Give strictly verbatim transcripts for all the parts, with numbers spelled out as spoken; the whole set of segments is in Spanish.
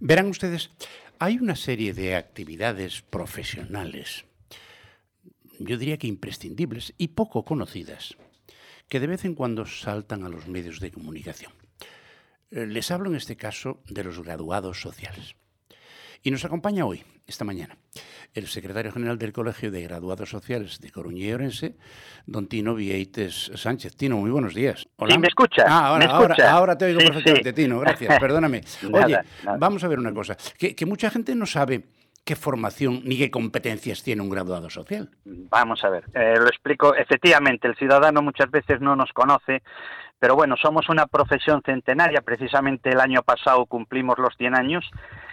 Verán ustedes, hay una serie de actividades profesionales, yo diría que imprescindibles y poco conocidas, que de vez en cuando saltan a los medios de comunicación. Eh, Les hablo en este caso de los graduados sociales. Y nos acompaña hoy, esta mañana, el secretario general del Colegio de Graduados Sociales de Coruña y Ourense, don Tino Vieites Sánchez. Tino, muy buenos días. Hola. Sí, me escucha. Ah, ahora, ¿Me escucha? ahora, ahora te oigo sí, perfectamente, sí. Tino, gracias, perdóname. Nada, Oye, nada. vamos a ver una cosa, que, que mucha gente no sabe qué formación ni qué competencias tiene un graduado social. Vamos a ver, eh, lo explico. Efectivamente, el ciudadano muchas veces no nos conoce, pero bueno, somos una profesión centenaria. Precisamente el año pasado cumplimos los cien años.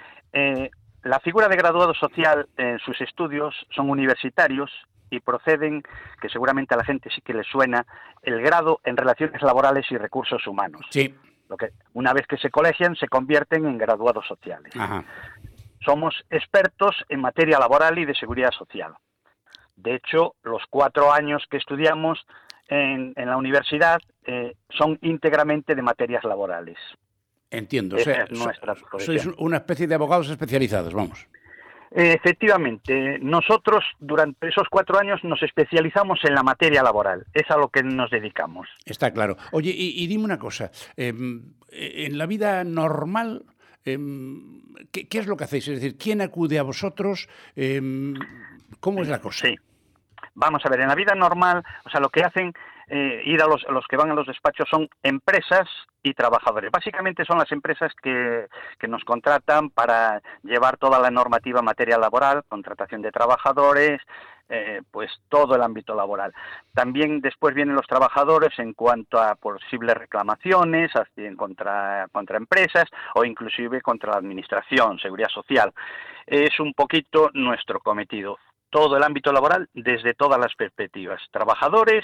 Eh, la figura de graduado social en eh, sus estudios son universitarios y proceden, que seguramente a la gente sí que le suena, el grado en Relaciones Laborales y Recursos Humanos. Sí. Lo que, una vez que se colegian, se convierten en graduados sociales. Ajá. Somos expertos en materia laboral y de seguridad social. De hecho, los cuatro años que estudiamos en, en la universidad eh, son íntegramente de materias laborales. Entiendo, Esa o sea, es nuestra so, profesión. sois una especie de abogados especializados, vamos. Eh, efectivamente, nosotros durante esos cuatro años nos especializamos en la materia laboral, es a lo que nos dedicamos. Está claro. Oye, y, y dime una cosa, eh, en la vida normal, eh, ¿qué, ¿qué es lo que hacéis? Es decir, ¿quién acude a vosotros? Eh, ¿Cómo es la cosa? Sí, vamos a ver, en la vida normal, o sea, lo que hacen eh, ir a los, a los que van a los despachos son empresas y trabajadores. Básicamente son las empresas que, que nos contratan para llevar toda la normativa en materia laboral, contratación de trabajadores, eh, pues todo el ámbito laboral. También después vienen los trabajadores en cuanto a posibles reclamaciones en contra, contra empresas o inclusive contra la administración, seguridad social. Es un poquito nuestro cometido. Todo el ámbito laboral desde todas las perspectivas, trabajadores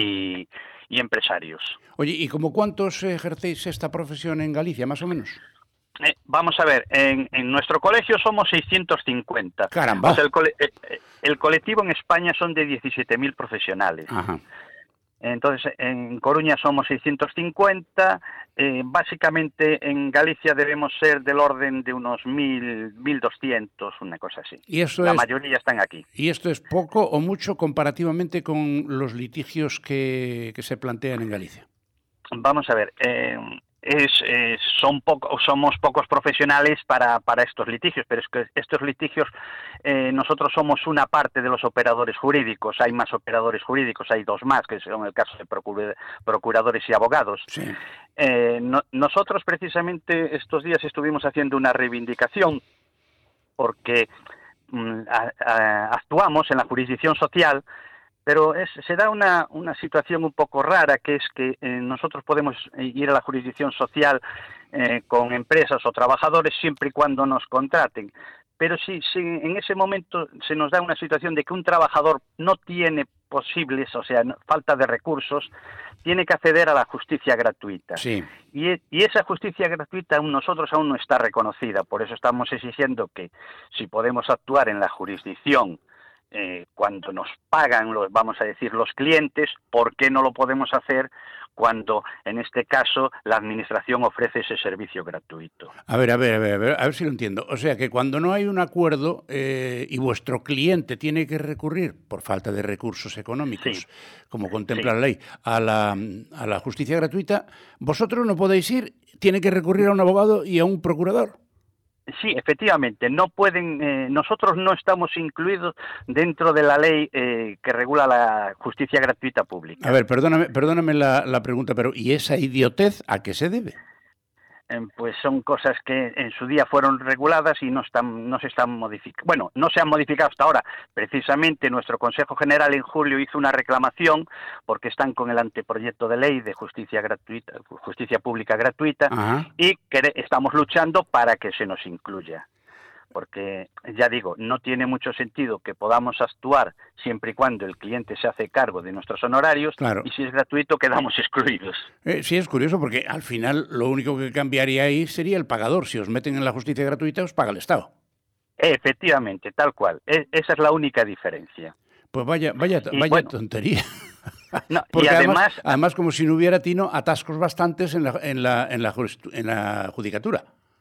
y, y empresarios. Oye, ¿y como cuántos ejercéis esta profesión en Galicia, más o menos? Eh, vamos a ver, en, en nuestro colegio somos seiscientos cincuenta. ¡Caramba! O sea, el, cole, eh, el colectivo en España son de diecisiete mil profesionales. Ajá. Entonces, en Coruña somos seiscientos cincuenta, eh, básicamente en Galicia debemos ser del orden de unos mil, mil doscientos, una cosa así. ¿Y eso La es, mayoría están aquí. ¿Y esto es poco o mucho comparativamente con los litigios que, que se plantean en Galicia? Vamos a ver, eh, es, eh, son poco, somos pocos profesionales para, para estos litigios, pero es que estos litigios eh, nosotros somos una parte de los operadores jurídicos. Hay más operadores jurídicos, hay dos más, que son el caso de procur procuradores y abogados. Sí. Eh, no, nosotros precisamente estos días estuvimos haciendo una reivindicación porque mm, a, a, actuamos en la jurisdicción social. Pero es, se da una, una situación un poco rara, que es que eh, nosotros podemos ir a la jurisdicción social eh, con empresas o trabajadores siempre y cuando nos contraten. Pero si, si en ese momento se nos da una situación de que un trabajador no tiene posibles, o sea, no, falta de recursos, tiene que acceder a la justicia gratuita. Sí. Y, y esa justicia gratuita aún nosotros aún no está reconocida. Por eso estamos exigiendo que si podemos actuar en la jurisdicción Eh, cuando nos pagan, los, vamos a decir, los clientes, ¿por qué no lo podemos hacer cuando, en este caso, la administración ofrece ese servicio gratuito? A ver, a ver, a ver, a ver, a ver si lo entiendo. O sea, que cuando no hay un acuerdo eh, y vuestro cliente tiene que recurrir, por falta de recursos económicos, sí, como contempla sí. la ley, a la, a la justicia gratuita, vosotros no podéis ir, tiene que recurrir a un abogado y a un procurador. Sí, efectivamente, no pueden, eh, nosotros no estamos incluidos dentro de la ley eh, que regula la justicia gratuita pública. A ver, perdóname, perdóname la, la pregunta, pero ¿y esa idiotez a qué se debe? Eh, pues son cosas que en su día fueron reguladas y no están, no se están modificando. Bueno, no se han modificado hasta ahora. Precisamente nuestro Consejo General en julio hizo una reclamación porque están con el anteproyecto de ley de justicia gratuita, justicia pública gratuita. Ajá. Y que estamos luchando para que se nos incluya. Porque, ya digo, no tiene mucho sentido que podamos actuar siempre y cuando el cliente se hace cargo de nuestros honorarios, claro. Y si es gratuito quedamos excluidos. Eh, sí, es curioso porque al final lo único que cambiaría ahí sería el pagador. Si os meten en la justicia gratuita os paga el Estado. Efectivamente, tal cual. Es, esa es la única diferencia. Pues vaya, vaya, y, vaya bueno, tontería. No, porque y además, además, además, como si no hubiera, Tino, atascos bastantes en la, en la, en la, en la judicatura.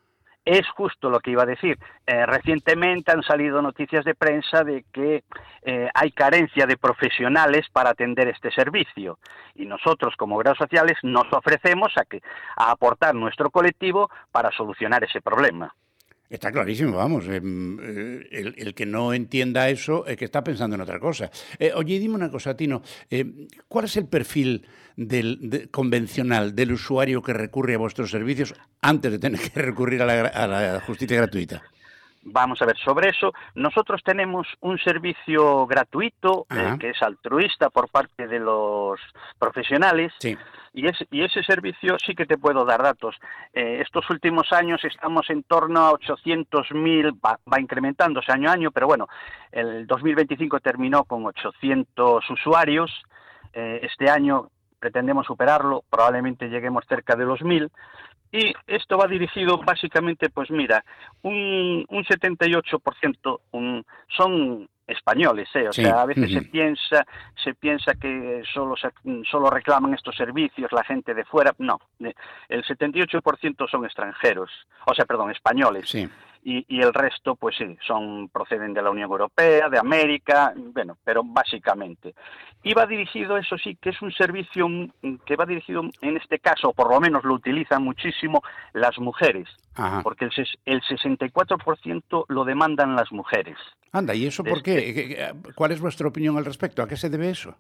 es justo lo que iba a decir. Eh, recientemente han salido noticias de prensa de que eh, hay carencia de profesionales para atender este servicio y nosotros como grados sociales nos ofrecemos a, que, a aportar nuestro colectivo para solucionar ese problema. Está clarísimo, vamos. Eh, el, el que no entienda eso es que está pensando en otra cosa. Eh, oye, dime una cosa, Tino. Eh, ¿Cuál es el perfil del, de, convencional del usuario que recurre a vuestros servicios antes de tener que recurrir a la, a la justicia gratuita? Vamos a ver, sobre eso, nosotros tenemos un servicio gratuito eh, que es altruista por parte de los profesionales. Sí. Y, es, y ese servicio sí que te puedo dar datos. Eh, estos últimos años estamos en torno a ochocientos mil, va, va incrementándose año a año, pero bueno, el dos mil veinticinco terminó con ochocientos usuarios. Eh, este año pretendemos superarlo, probablemente lleguemos cerca de los mil. Y esto va dirigido básicamente, pues mira, un, un setenta y ocho por ciento un, son españoles, ¿eh? O sí. sea, a veces uh-huh. se piensa se piensa que solo se, solo reclaman estos servicios la gente de fuera. No, el setenta y ocho por ciento son extranjeros, o sea, perdón, españoles. Sí. Y, y el resto, pues sí, son proceden de la Unión Europea, de América, bueno, pero básicamente. Y va dirigido, eso sí, que es un servicio que va dirigido, en este caso, por lo menos lo utilizan muchísimo las mujeres, Ajá. porque el, el sesenta y cuatro por ciento lo demandan las mujeres. Anda, ¿y eso por qué? ¿Cuál es vuestra opinión al respecto? ¿A qué se debe eso?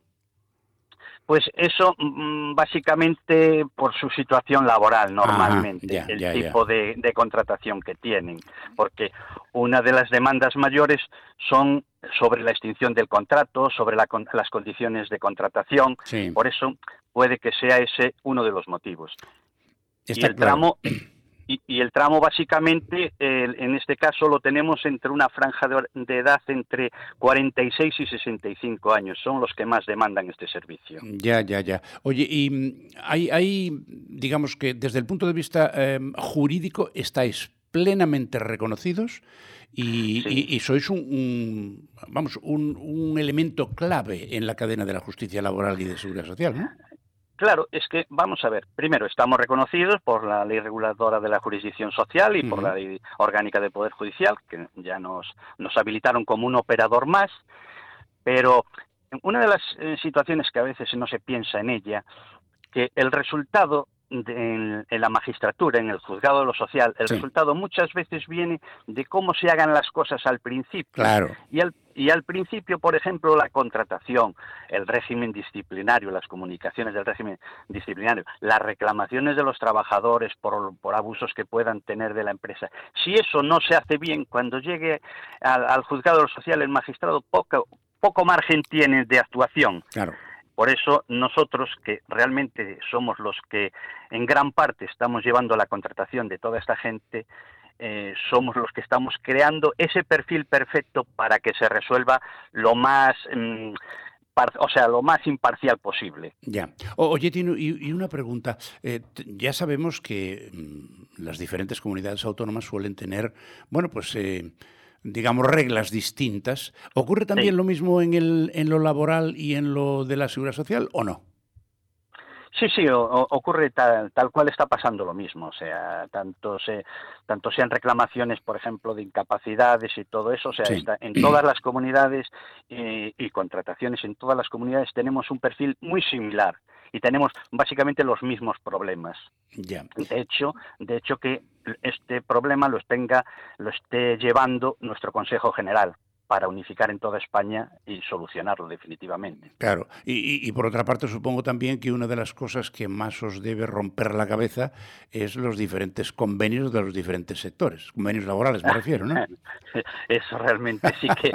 Pues eso, básicamente por su situación laboral normalmente, Ajá, ya, el ya, tipo ya. De, de contratación que tienen, porque una de las demandas mayores son sobre la extinción del contrato, sobre la, las condiciones de contratación, sí. Por eso puede que sea ese uno de los motivos. Está y el claro. tramo y, y el tramo básicamente, eh, en este caso lo tenemos entre una franja de, de edad entre cuarenta y seis y sesenta y cinco años, son los que más demandan este servicio. Ya, ya, ya. Oye, y hay, hay digamos que desde el punto de vista eh, jurídico estáis plenamente reconocidos y, sí. y, y sois un, un vamos un, un elemento clave en la cadena de la justicia laboral y de seguridad social, ¿no? Claro, es que, vamos a ver, primero estamos reconocidos por la Ley Reguladora de la Jurisdicción Social y uh-huh. por la Ley Orgánica del Poder Judicial, que ya nos, nos habilitaron como un operador más, pero una de las eh, situaciones que a veces no se piensa en ella, que el resultado de, en, en la magistratura, en el juzgado de lo social, el sí. resultado muchas veces viene de cómo se hagan las cosas al principio. Claro. Y al, y al principio, por ejemplo, la contratación, el régimen disciplinario, las comunicaciones del régimen disciplinario, las reclamaciones de los trabajadores por, por abusos que puedan tener de la empresa. Si eso no se hace bien, cuando llegue al, al juzgado de lo social, el magistrado poco, poco margen tiene de actuación. Claro. Por eso nosotros, que realmente somos los que en gran parte estamos llevando la contratación de toda esta gente, eh, somos los que estamos creando ese perfil perfecto para que se resuelva lo más, mm, par, o sea, lo más imparcial posible. Ya. O, oye, Tino, y, y una pregunta. Eh, ya sabemos que mm, las diferentes comunidades autónomas suelen tener, bueno, pues... Eh, digamos, reglas distintas. ¿Ocurre también sí. lo mismo en, el, en lo laboral y en lo de la seguridad social o no? Sí, sí, o, o, ocurre tal, tal cual está pasando lo mismo. O sea, tanto, se, tanto sean reclamaciones, por ejemplo, de incapacidades y todo eso. O sea, sí. está, en todas las comunidades eh, y contrataciones en todas las comunidades tenemos un perfil muy similar. Y tenemos básicamente los mismos problemas. Yeah. De hecho, de hecho que este problema lo tenga, lo esté llevando nuestro Consejo General para unificar en toda España y solucionarlo definitivamente. Claro, y, y, y por otra parte supongo también que una de las cosas que más os debe romper la cabeza es los diferentes convenios de los diferentes sectores, convenios laborales me refiero, ¿no? Eso realmente sí que...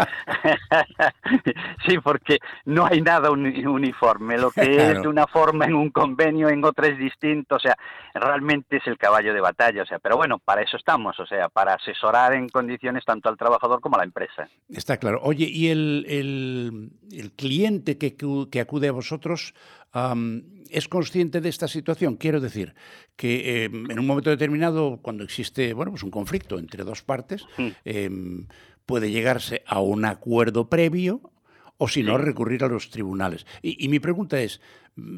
sí, porque no hay nada uniforme, lo que claro. es de una forma en un convenio, en otra es distinto, o sea, realmente es el caballo de batalla, o sea, pero bueno, para eso estamos, o sea, para asesorar en condiciones tanto al trabajador como a la empresa. Está claro. Oye, ¿y el, el, el cliente que, que acude a vosotros um, es consciente de esta situación? Quiero decir, que eh, en un momento determinado, cuando existe bueno, pues un conflicto entre dos partes, sí. eh, puede llegarse a un acuerdo previo o si no, sí. recurrir a los tribunales. Y, y mi pregunta es,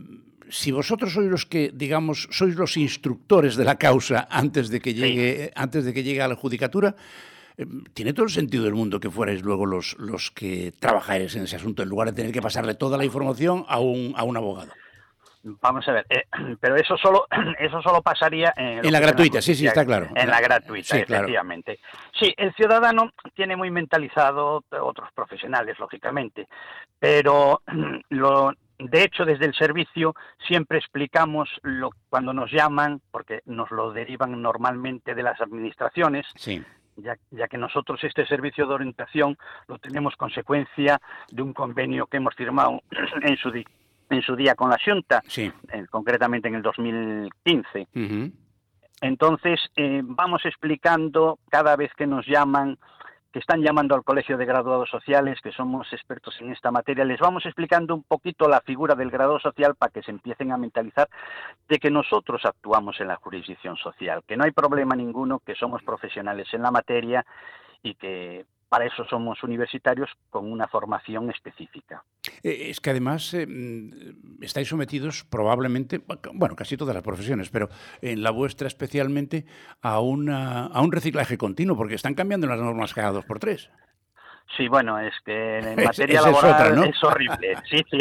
si vosotros sois los que, digamos, sois los instructores de la causa antes de que llegue, sí. antes de que llegue a la judicatura, eh, tiene todo el sentido del mundo que fuerais luego los, los que trabajáis en ese asunto, en lugar de tener que pasarle toda la información a un, a un abogado. Vamos a ver, eh, pero eso solo eso solo pasaría en, en la gratuita, sí, sí, está claro. En la gratuita, sí, efectivamente. Claro. Sí, el ciudadano tiene muy mentalizado otros profesionales, lógicamente, pero lo, de hecho, desde el servicio siempre explicamos lo, cuando nos llaman, porque nos lo derivan normalmente de las administraciones. Sí. Ya, ya que nosotros este servicio de orientación lo tenemos consecuencia de un convenio que hemos firmado en su día. en su día con la Xunta, sí. eh, concretamente en el dos mil quince. Uh-huh. Entonces, eh, vamos explicando cada vez que nos llaman, que están llamando al Colegio de Graduados Sociales, que somos expertos en esta materia, les vamos explicando un poquito la figura del graduado social para que se empiecen a mentalizar de que nosotros actuamos en la jurisdicción social, que no hay problema ninguno, que somos profesionales en la materia y que para eso somos universitarios con una formación específica. Eh, es que además eh, estáis sometidos probablemente, bueno, casi todas las profesiones, pero en la vuestra especialmente, a, una, a un reciclaje continuo, porque están cambiando las normas cada dos por tres. Sí, bueno, es que en materia es, laboral es, otra, ¿no? Es horrible. Sí, sí,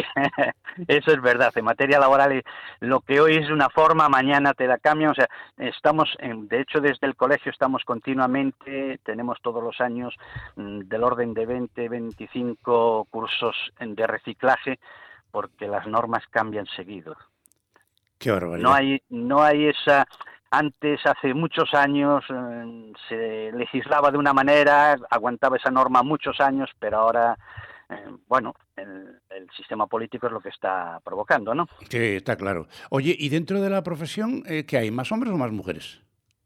eso es verdad. En materia laboral lo que hoy es una forma, mañana te la cambian. O sea, estamos, en, de hecho, desde el colegio estamos continuamente, tenemos todos los años mmm, del orden de veinte, veinticinco cursos de reciclaje, porque las normas cambian seguido. Qué barbaridad. No hay, no hay esa... Antes, hace muchos años, eh, se legislaba de una manera, aguantaba esa norma muchos años, pero ahora, eh, bueno, el, el sistema político es lo que está provocando, ¿no? Sí, está claro. Oye, ¿y dentro de la profesión eh, qué hay? ¿Más hombres o más mujeres?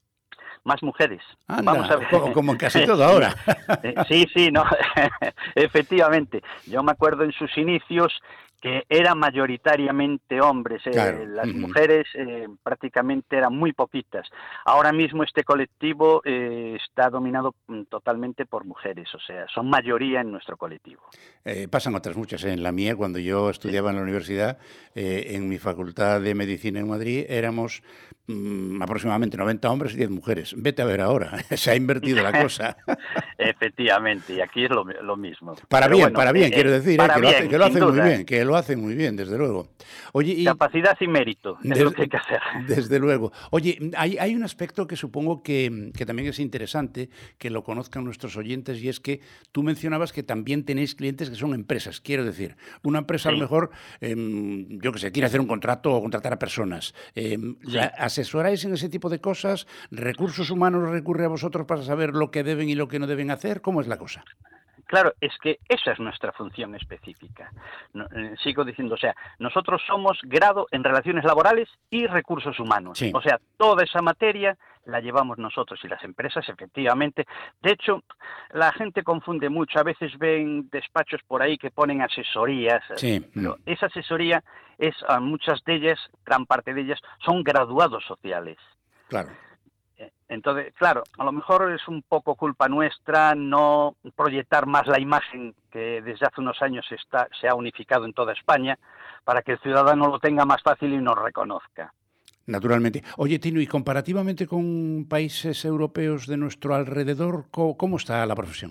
Más mujeres. Anda, Vamos a ver. Como, como en casi todo ahora. Sí, sí, no, efectivamente. Yo me acuerdo en sus inicios que eran mayoritariamente hombres, eh, claro. las uh-huh. mujeres eh, prácticamente eran muy poquitas. Ahora mismo este colectivo eh, está dominado totalmente por mujeres, o sea, son mayoría en nuestro colectivo. Eh, pasan otras muchas. En la mía, cuando yo estudiaba sí. en la universidad, eh, en mi facultad de medicina en Madrid, éramos mmm, aproximadamente noventa hombres y diez mujeres. Vete a ver ahora, se ha invertido la cosa. Efectivamente, y aquí es lo, lo mismo. Para Pero bien, bueno, para bien, eh, quiero decir, para eh, que, bien, lo hace, que lo hacen duda. muy bien, que lo hacen muy bien, desde luego. Oye, y capacidad y mérito es desde, lo que hay que hacer. Desde luego. Oye, hay, hay un aspecto que supongo que, que también es interesante que lo conozcan nuestros oyentes, y es que tú mencionabas que también tenéis clientes que son empresas. Quiero decir, una empresa sí. a lo mejor, eh, yo qué sé, quiere hacer un contrato o contratar a personas. Eh, sí. ¿Asesoráis en ese tipo de cosas? ¿Recursos humanos recurre a vosotros para saber lo que deben y lo que no deben hacer? ¿Cómo es la cosa? Claro, es que esa es nuestra función específica. No, eh, sigo diciendo, o sea, nosotros somos grado en relaciones laborales y recursos humanos. Sí. O sea, toda esa materia la llevamos nosotros y las empresas, efectivamente. De hecho, la gente confunde mucho. A veces ven despachos por ahí que ponen asesorías. Sí. Pero esa asesoría es, muchas de ellas, gran parte de ellas, son graduados sociales. Claro. Entonces, claro, a lo mejor es un poco culpa nuestra no proyectar más la imagen que desde hace unos años está, se ha unificado en toda España para que el ciudadano lo tenga más fácil y nos reconozca. Naturalmente. Oye, Tino, y comparativamente con países europeos de nuestro alrededor, ¿cómo, cómo está la profesión?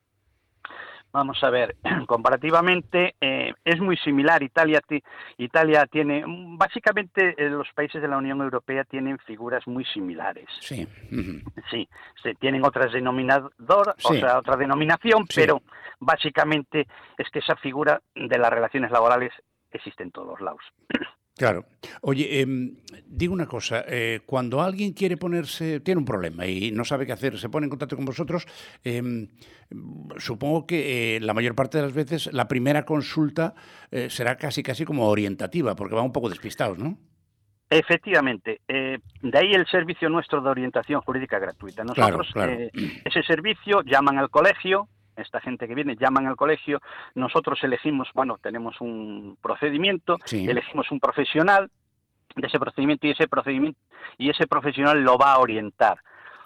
Vamos a ver, comparativamente eh, es muy similar. Italia, Italia tiene, básicamente eh, los países de la Unión Europea tienen figuras muy similares. Sí. Uh-huh. Sí, se tienen otras denominador, sí. o sea, otra denominación, sí. pero básicamente es que esa figura de las relaciones laborales existe en todos lados. Claro. Oye, eh, digo una cosa, eh, cuando alguien quiere ponerse, tiene un problema y no sabe qué hacer, se pone en contacto con vosotros, eh, supongo que eh, la mayor parte de las veces la primera consulta eh, será casi casi como orientativa, porque van un poco despistados, ¿no? Efectivamente, eh, de ahí el servicio nuestro de orientación jurídica gratuita. Nosotros claro, claro. Eh, ese servicio llaman al colegio, esta gente que viene llaman al colegio, nosotros elegimos, bueno, tenemos un procedimiento, sí. elegimos un profesional de ese procedimiento y ese procedimiento y ese profesional lo va a orientar.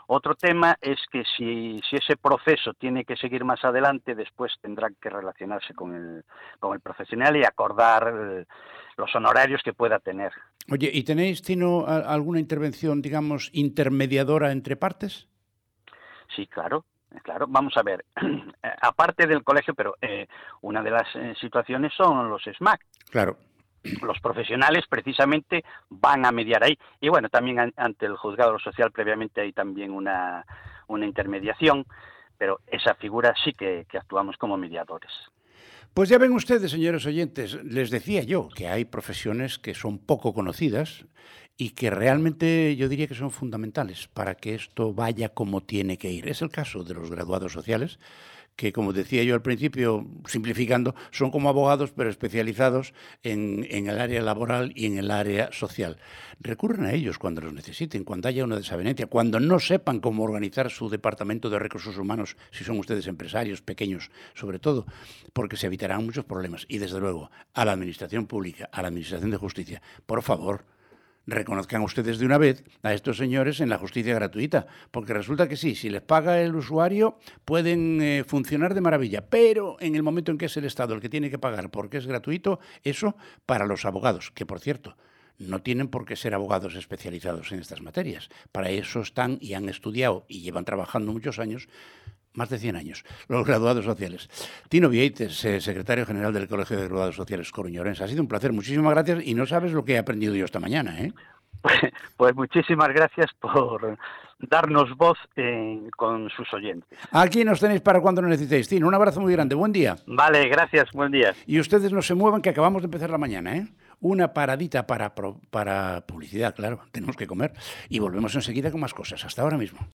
Otro tema es que si, si ese proceso tiene que seguir más adelante, después tendrán que relacionarse con el, con el profesional y acordar eh, los honorarios que pueda tener. Oye, ¿y tenéis, Tino, a- alguna intervención, digamos, intermediadora entre partes? Sí, claro. Claro, vamos a ver, aparte del colegio, pero eh, una de las eh, situaciones son los S M A C. Claro. Los profesionales precisamente van a mediar ahí. Y bueno, también an, ante el juzgado social previamente hay también una, una intermediación, pero esa figura sí que, que actuamos como mediadores. Pues ya ven ustedes, señores oyentes, les decía yo que hay profesiones que son poco conocidas y que realmente yo diría que son fundamentales para que esto vaya como tiene que ir. Es el caso de los graduados sociales, que, como decía yo al principio, simplificando, son como abogados, pero especializados en, en el área laboral y en el área social. Recurren a ellos cuando los necesiten, cuando haya una desavenencia, cuando no sepan cómo organizar su departamento de recursos humanos, si son ustedes empresarios, pequeños, sobre todo, porque se evitarán muchos problemas. Y, desde luego, a la Administración Pública, a la Administración de Justicia, por favor, reconozcan ustedes de una vez a estos señores en la justicia gratuita, porque resulta que sí, si les paga el usuario pueden eh, funcionar de maravilla, pero en el momento en que es el Estado el que tiene que pagar porque es gratuito, eso para los abogados, que por cierto, no tienen por qué ser abogados especializados en estas materias, para eso están y han estudiado y llevan trabajando muchos años, más de cien años, los graduados sociales. Tino Vieites, eh, secretario general del Colegio de Graduados Sociales Coruñorense. Ha sido un placer, muchísimas gracias, y no sabes lo que he aprendido yo esta mañana, ¿eh? Pues, pues muchísimas gracias por darnos voz eh, con sus oyentes. Aquí nos tenéis para cuando nos necesitéis. Tino, un abrazo muy grande, buen día. Vale, gracias, buen día. Y ustedes no se muevan, que acabamos de empezar la mañana, ¿eh? Una paradita para, para publicidad, claro, tenemos que comer. Y volvemos enseguida con más cosas. Hasta ahora mismo.